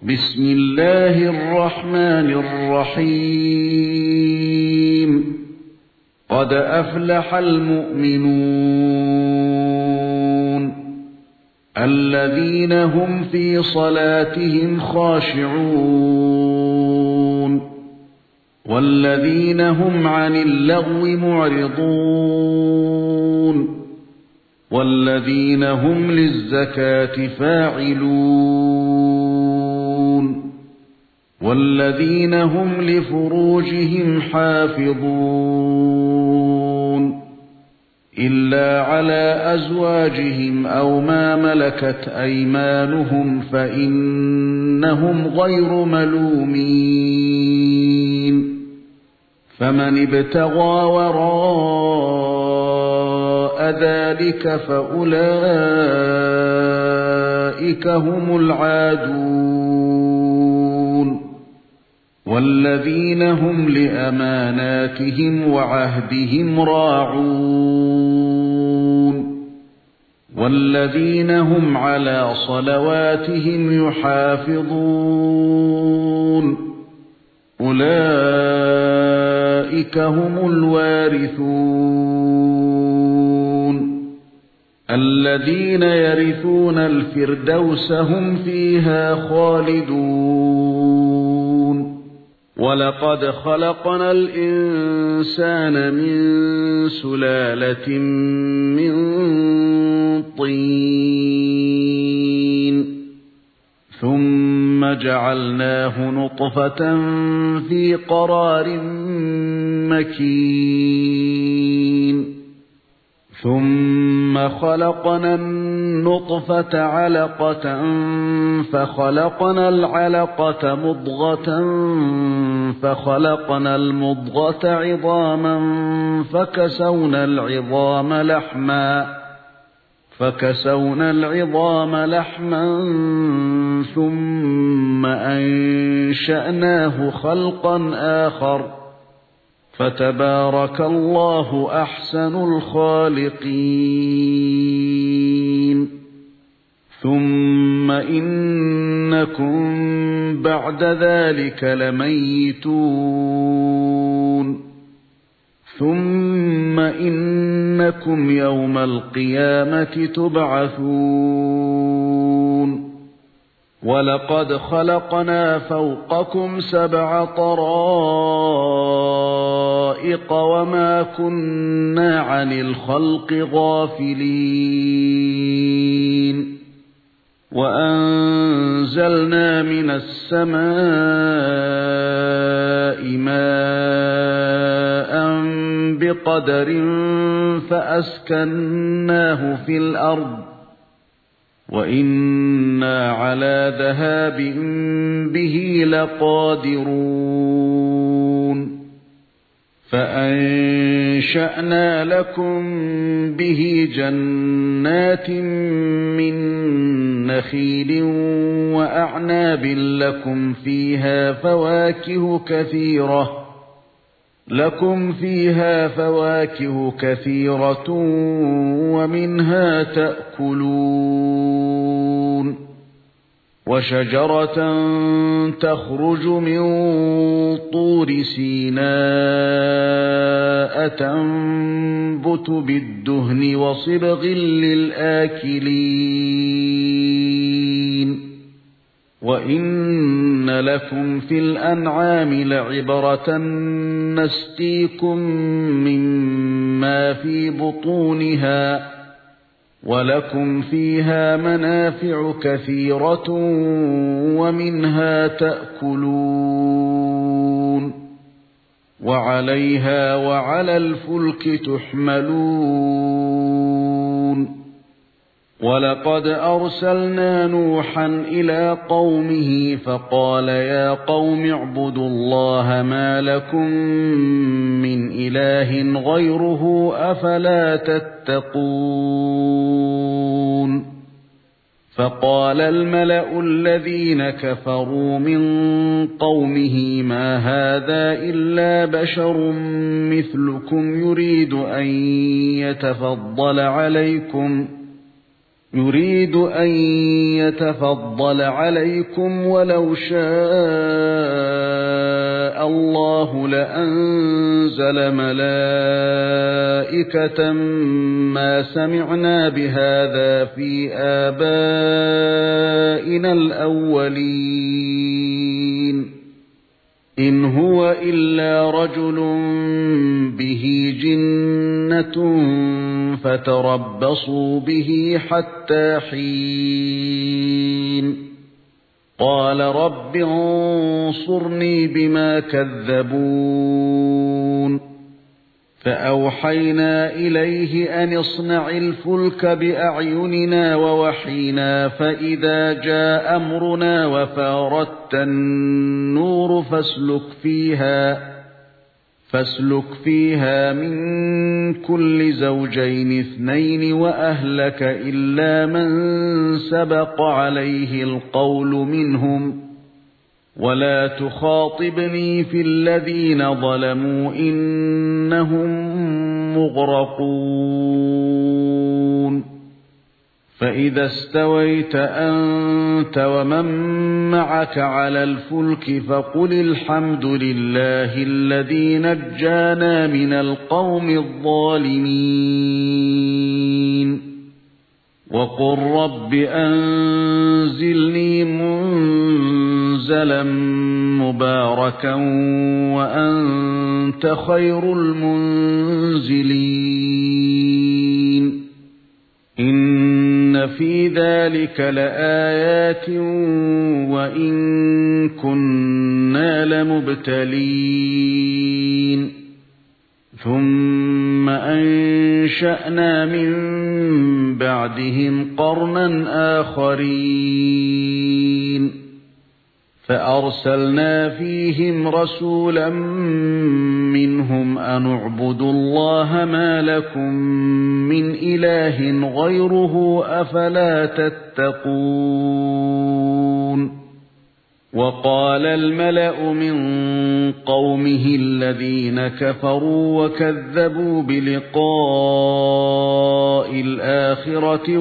بسم الله الرحمن الرحيم قد أفلح المؤمنون الذين هم في صلاتهم خاشعون والذين هم عن اللغو معرضون والذين هم للزكاة فاعلون والذين هم لفروجهم حافظون إلا على أزواجهم أو ما ملكت أيمانهم فإنهم غير ملومين فمن ابتغى وراء ذلك فأولئك هم العادون والذين هم لأماناتهم وعهدهم راعون والذين هم على صلواتهم يحافظون أولئك هم الوارثون الذين يرثون الفردوس هم فيها خالدون ولقد خلقنا الإنسان من سلالة من طين ثم جعلناه نطفة في قرار مكين ثم خلقنا النطفة علقة فخلقنا العلقة مضغة فخلقنا المضغة عظاما فكسونا العظام لحما ثم أنشأناه خلقا آخر فتبارك الله أحسن الخالقين ثم إنكم بعد ذلك لميتون ثم إنكم يوم القيامة تبعثون ولقد خلقنا فوقكم 7 طرائق وما كنا عن الخلق غافلين وأنزلنا من السماء ماء بقدر فأسكناه في الأرض وإنا على ذهاب به لقادرون فأنشأنا لكم به جنات من نخيل وأعناب لكم فيها فواكه كثيرة ومنها تأكلون وشجرة تخرج من طور سيناء تنبت بالدهن وصبغ للآكلين وإن لكم في الأنعام لعبرة نسقيكم مما في بطونها ولكم فيها منافع كثيرة ومنها تأكلون وعليها وعلى الفلك تحملون ولقد أرسلنا نوحا إلى قومه فقال يا قوم اعبدوا الله ما لكم من إله غيره أفلا تتقون فقال الملأ الذين كفروا من قومه ما هذا إلا بشر مثلكم يريد أن يتفضل عليكم يريد أن يتفضل عليكم ولو شاء الله لأنزل ملائكة ما سمعنا بهذا في آبائنا الأولين إن هو إلا رجل به جنة فتربصوا به حتى حين قال رب انصرني بما كذبون فأوحينا إليه أن اصنع الفلك بأعيننا ووحينا فإذا جاء أمرنا وفاردت النور فاسلك فيها من كل زوجين اثنين وأهلك إلا من سبق عليه القول منهم ولا تخاطبني في الذين ظلموا إنهم مغرقون فإذا استويت أنت ومن معك على الفلك فقل الحمد لله الذي نجانا من القوم الظالمين وقل رب أنزلني منزلا مباركا وأنت خير المنزلين إن في ذلك لآيات وإن كنا لمبتلين ثم أنشأنا من بعدهم قرنا آخرين فأرسلنا فيهم رسولا منهم أن اعبدوا الله ما لكم من إله غيره أفلا تتقون وقال الملأ من قومه الذين كفروا وكذبوا بلقاء الآخرة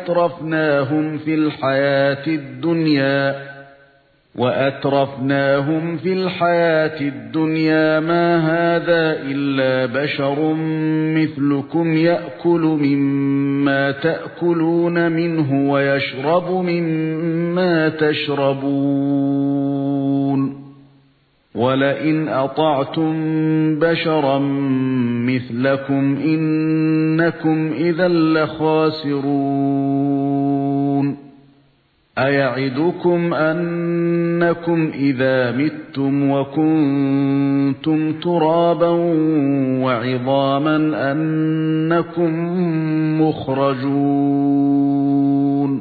وأترفناهم في الحياة الدنيا ما هذا إلا بشر مثلكم يأكل مما تأكلون منه ويشرب مما تشربون ولئن أطعتم بشرا مثلكم إنكم إذا لخاسرون أيعدكم أنكم إذا متم وكنتم ترابا وعظاما أنكم مخرجون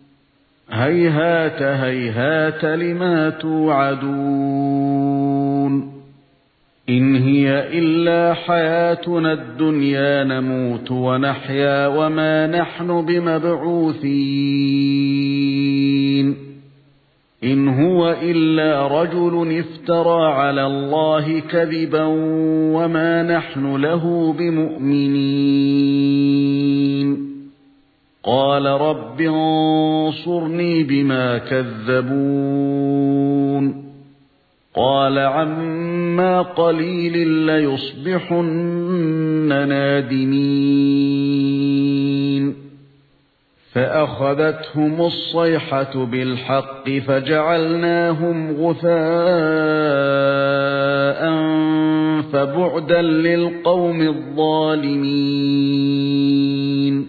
هيهات هيهات لما توعدون إن هي إلا حياتنا الدنيا نموت ونحيا وما نحن بمبعوثين إن هو إلا رجل افترى على الله كذبا وما نحن له بمؤمنين قال رب انصرني بما كذبون قال عما قليل ليصبحن نادمين فأخذتهم الصيحة بالحق فجعلناهم غثاء فبعدا للقوم الظالمين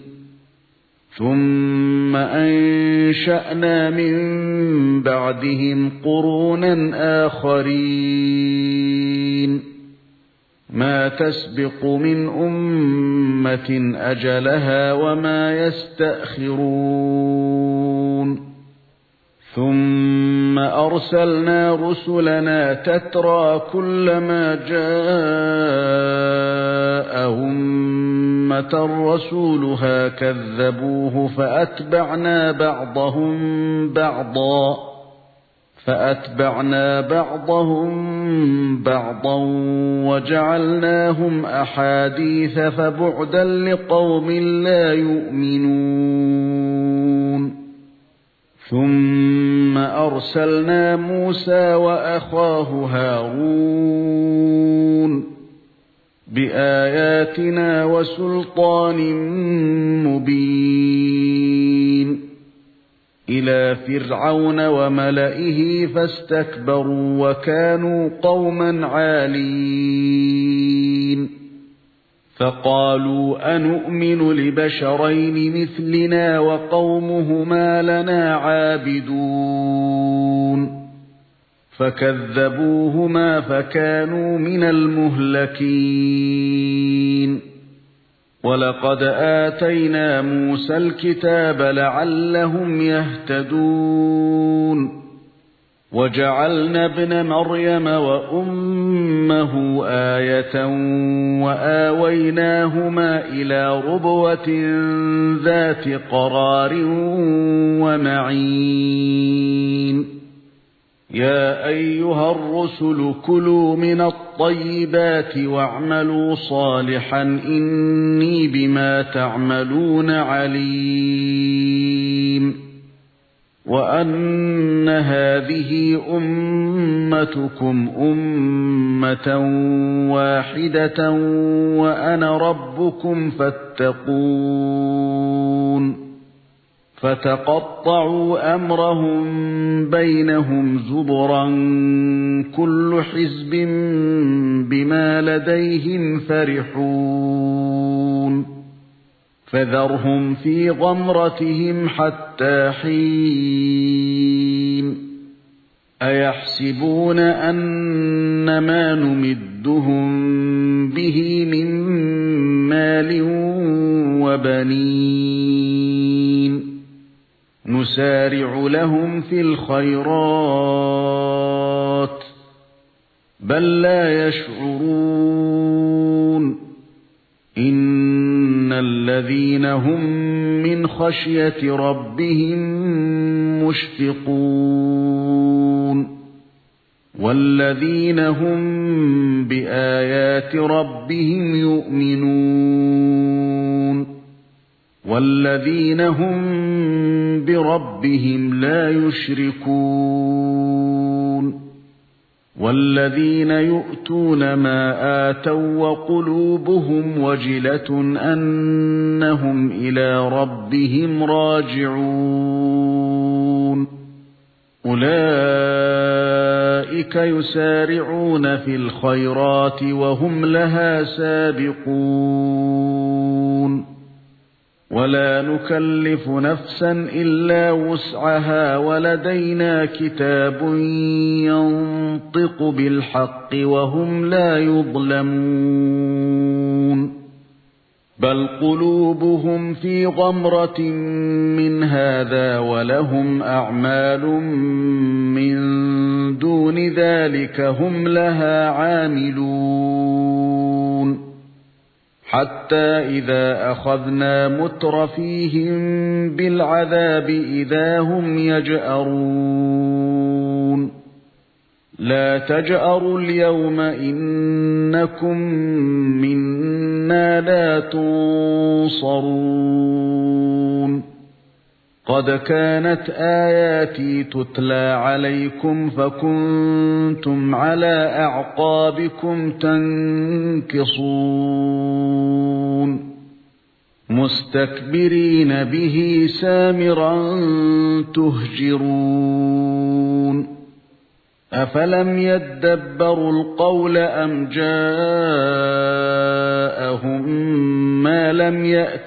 ثم أنشأنا من بعدهم قرونا آخرين ما تسبق من أمة أجلها وما يستأخرون ثم أرسلنا رسلنا تترى كلما جاء أمة رسولها كذبوه فأتبعنا بعضهم بعضا وجعلناهم أحاديث فبعدا لقوم لا يؤمنون ثُمَّ أَرْسَلْنَا مُوسَى وَأَخَاهُ هَارُونَ بِآيَاتِنَا وَسُلْطَانٍ مُبِينٍ إِلَى فِرْعَوْنَ وَمَلَئِهِ فَاسْتَكْبَرُوا وَكَانُوا قَوْمًا عَالِينَ فَقَالُوا أَنُؤْمِنُ لِبَشَرَيْنِ مِثْلِنَا وَقَوْمُهُمَا لَنَا عَابِدُونَ فَكَذَّبُوهُمَا فَكَانُوا مِنَ الْمُهْلَكِينَ وَلَقَدْ آتَيْنَا مُوسَى الْكِتَابَ لَعَلَّهُمْ يَهْتَدُونَ وَجَعَلْنَا ابْنَ مَرْيَمَ وَأُمَّهُ آيَةً وَآوَيْنَاهُمَا إِلَى رُبْوَةٍ ذَاتِ قَرَارٍ وَمَعِينٍ يَا أَيُّهَا الرُّسُلُ كُلُوا مِنَ الطَّيِّبَاتِ وَاعْمَلُوا صَالِحًا إِنِّي بِمَا تَعْمَلُونَ عَلِيمٌ وَأَنَّ هَذِهِ أُمَّتُكُمْ أُمَّةً وَاحِدَةً وَأَنَا رَبُّكُمْ فَاتَّقُونِ فَتَقَطَّعُوا أَمْرَهُم بَيْنَهُمْ زُبُرًا كُلُّ حِزْبٍ بِمَا لَدَيْهِمْ فَرِحُونَ فَذَرْهُمْ فِي غَمْرَتِهِمْ حَتَّى حِينٍ أَيَحْسَبُونَ أَنَّمَا نُمِدُّهُم بِهِ مِن مَّالٍ وَبَنِينَ نُسَارِعُ لَهُمْ فِي الْخَيْرَاتِ بَل لَّا يَشْعُرُونَ إِنَّ الَّذِينَ هُمْ مِنْ خَشْيَةِ رَبِّهِمْ مُشْفِقُونَ وَالَّذِينَ هُمْ بِآيَاتِ رَبِّهِمْ يُؤْمِنُونَ وَالَّذِينَ هُمْ بِرَبِّهِمْ لَا يُشْرِكُونَ وَالَّذِينَ يُؤْتُونَ مَا آتَوا وَقُلُوبُهُمْ وَجِلَةٌ أَنَّهُمْ إِلَى رَبِّهِمْ رَاجِعُونَ أُولَئِكَ يُسَارِعُونَ فِي الْخَيْرَاتِ وَهُمْ لَهَا سَابِقُونَ وَلَا نُكَلِّفُ نَفْسًا إِلَّا وُسْعَهَا وَلَدَيْنَا كِتَابٌ يَنطِقُ بِالْحَقِّ وَهُمْ لَا يُظْلَمُونَ بَلْ قُلُوبُهُمْ فِي غَمْرَةٍ مِّنْ هَذَا وَلَهُمْ أَعْمَالٌ مِّن دُونِ ذَلِكَ هُمْ لَهَا عَامِلُونَ حَتَّى إِذَا أَخَذْنَا مُتْرَفِيهِم بِالْعَذَابِ إِذَا هُمْ يَجْأَرُونَ لَا تَجْأَرُوا الْيَوْمَ إِنَّكُمْ مِنَّا لَا تُنصَرُونَ قَدْ كَانَتْ آيَاتِي تُتْلَى عَلَيْكُمْ فَكُنْتُمْ عَلَى أَعْقَابِكُمْ تَنكِصُونَ مُسْتَكْبِرِينَ بِهِ سَامِرًا تُهْجِرُونَ أَفَلَمْ يَدَّبَّرُوا الْقَوْلَ أَمْ جَاءَهُم مَّا لَمْ يَأْتِ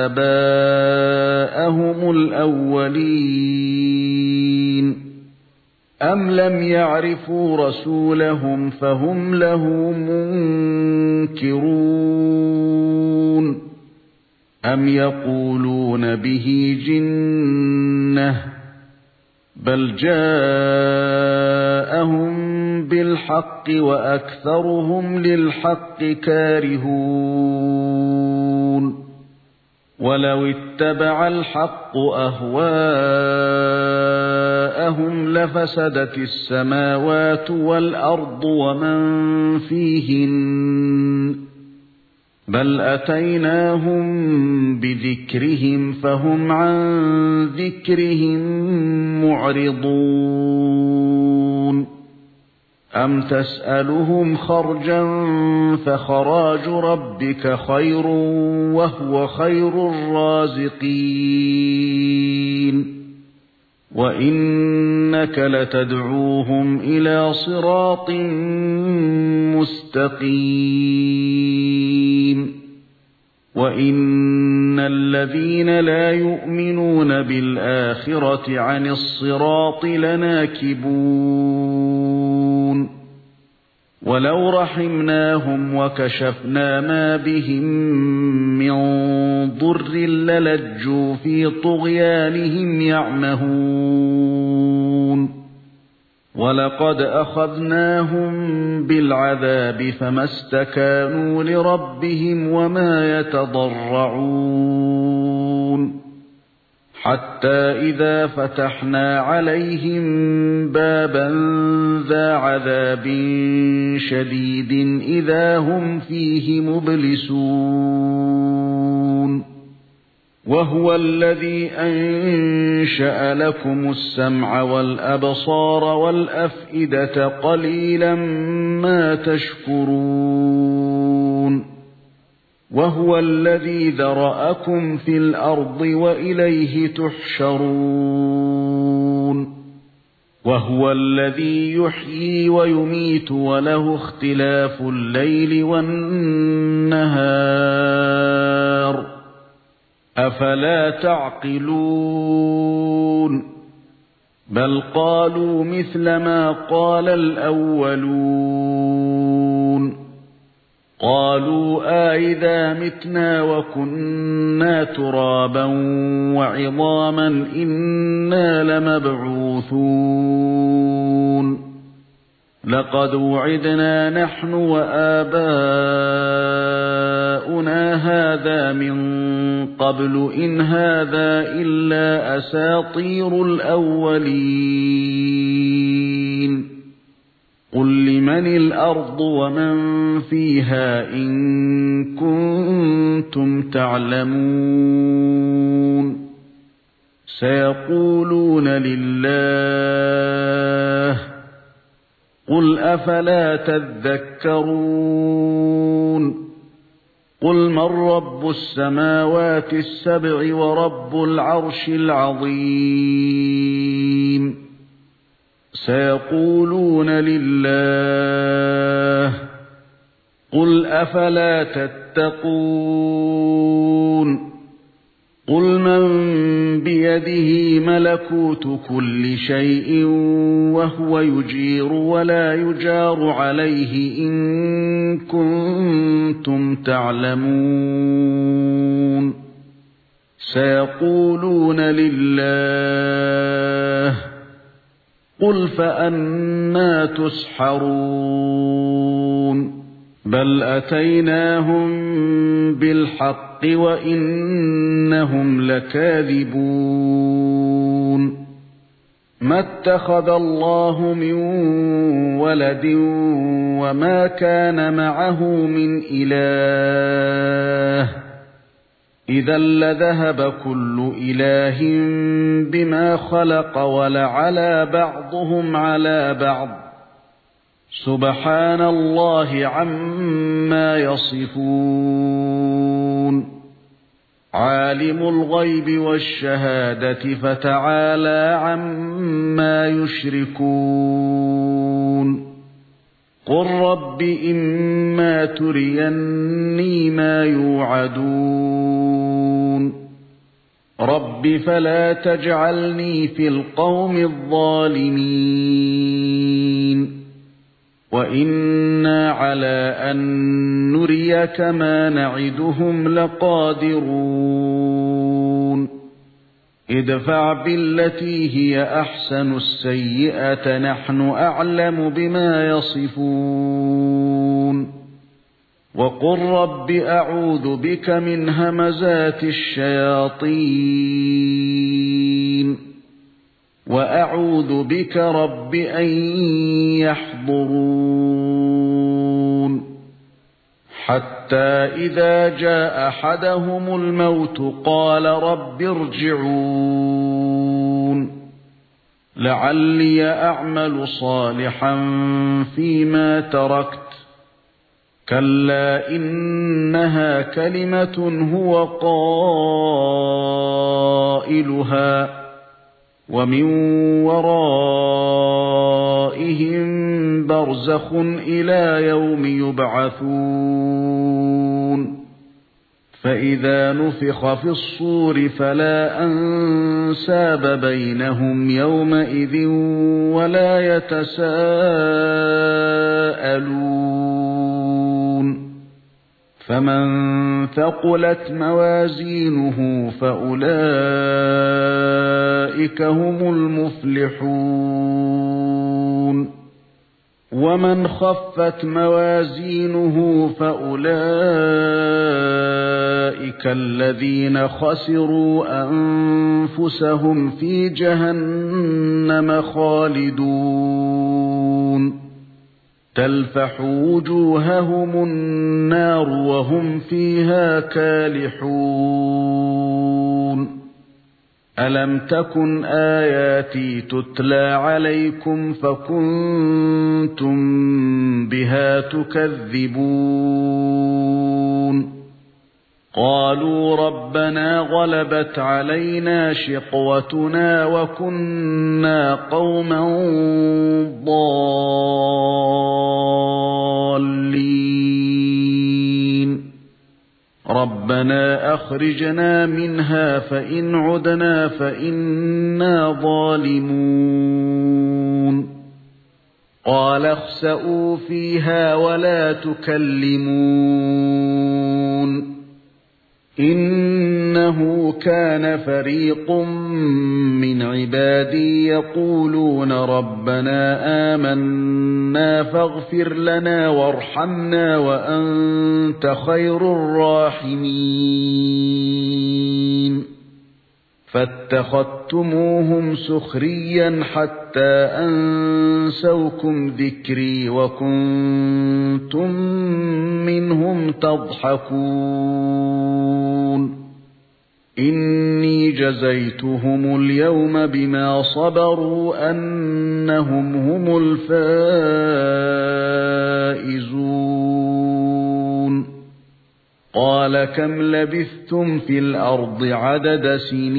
آبَاءَهُمُ الْأَوَّلِينَ أَمْ لَمْ يَعْرِفُوا رَسُولَهُمْ فَهُمْ لَهُ مُنكِرُونَ أَمْ يَقُولُونَ بِهِ جِنَّةٌ بَلْ جَاءَهُم بِالْحَقِّ وَأَكْثَرُهُمْ لِلْحَقِّ كَارِهُونَ وَلَوِ اتَّبَعَ الْحَقُّ أَهْوَاءَهُمْ لَفَسَدَتِ السَّمَاوَاتُ وَالْأَرْضُ وَمَن فِيهِنَّ بل أتيناهم بذكرهم فهم عن ذكرهم معرضون أم تسألهم خرجا فخراج ربك خير وهو خير الرازقين وإنك لتدعوهم إلى صراط مستقيم وإن الذين لا يؤمنون بالآخرة عن الصراط لناكبون ولو رحمناهم وكشفنا ما بهم من ضر للجوا في طغيانهم يعمهون ولقد أخذناهم بالعذاب فما استكانوا لربهم وما يتضرعون حتى إذا فتحنا عليهم بابا ذا عذاب شديد إذا هم فيه مبلسون وهو الذي أنشأ لكم السمع والأبصار والأفئدة قليلا ما تشكرون وهو الذي ذرأكم في الأرض وإليه تحشرون وهو الذي يحيي ويميت وله اختلاف الليل والنهار أفلا تعقلون بل قالوا مثل ما قال الأولون قالوا أإذا متنا وكنا ترابا وعظاما إنا لمبعوثون لقد وعدنا نحن وآباؤنا هذا من قبل إن هذا إلا أساطير الأولين قل لمن الأرض ومن فيها إن كنتم تعلمون سيقولون لله قل أفلا تذكرون قل من رب السماوات السبع ورب العرش العظيم سيقولون لله قل أفلا تتقون قل من بيده ملكوت كل شيء وهو يجير ولا يجار عليه إن كنتم تعلمون سيقولون لله قل فأنى تسحرون بل أتيناهم بالحق وإنهم لكاذبون ما اتخذ الله من ولد وما كان معه من إله إذا لذهب كل إله بما خلق ولعلى بعضهم على بعض سبحان الله عما يصفون عالم الغيب والشهادة فتعالى عما يشركون قل رب إما تريني ما يوعدون رب فلا تجعلني في القوم الظالمين وإنا على أن نريك ما نعدهم لقادرون ادفع بالتي هي أحسن السيئة نحن أعلم بما يصفون وقل رب أعوذ بك من همزات الشياطين وأعوذ بك رب أن يحضرون حتى إذا جاء أحدهم الموت قال رب ارجعون لعلي أعمل صالحا فيما تركت كلا إنها كلمة هو قائلها ومن ورائهم برزخ إلى يوم يبعثون فإذا نفخ في الصور فلا أنساب بينهم يومئذ ولا يتساءلون فمن ثقلت موازينه فأولئك هم المفلحون ومن خفت موازينه فأولئك الذين خسروا أنفسهم في جهنم خالدون تلفح وجوههم النار وهم فيها كالحون ألم تكن آياتي تتلى عليكم فكنتم بها تكذبون قالوا ربنا غلبت علينا شقوتنا وكنا قوما ضالين ربنا أخرجنا منها فإن عدنا فإنا ظالمون قال اخسئوا فيها ولا تكلمون إنه كان فريق من عبادي يقولون ربنا آمنا فاغفر لنا وارحمنا وأنت خير الراحمين فاتخذتموهم سخريا حتى أنسوكم ذكري وكنتم منهم تضحكون إني جزيتهم اليوم بما صبروا أنهم هم الفائزون قال كم لبثتم في الأرض عدد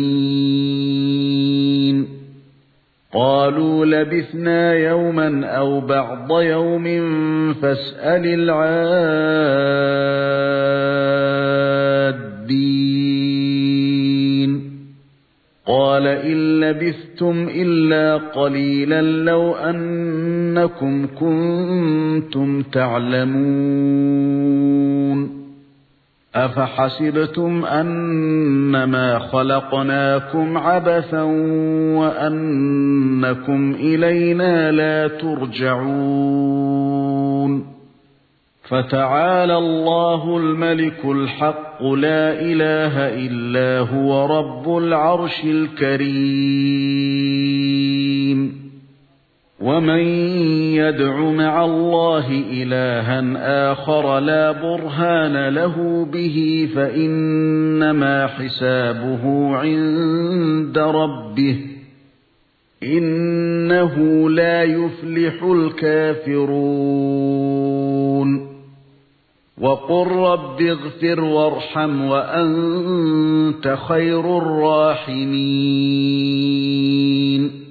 سنين قالوا لبثنا يوما أو بعض يوم فاسأل العادين قال إن لبثتم إلا قليلا لو أنكم كنتم تعلمون أفحسبتم أنما خلقناكم عبثا وأنكم إلينا لا ترجعون فتعالى الله الملك الحق لا إله إلا هو رب العرش الكريم ومن يدع مع الله إلها آخر لا برهان له به فإنما حسابه عند ربه إنه لا يفلح الكافرون وقل رب اغفر وارحم وأنت خير الراحمين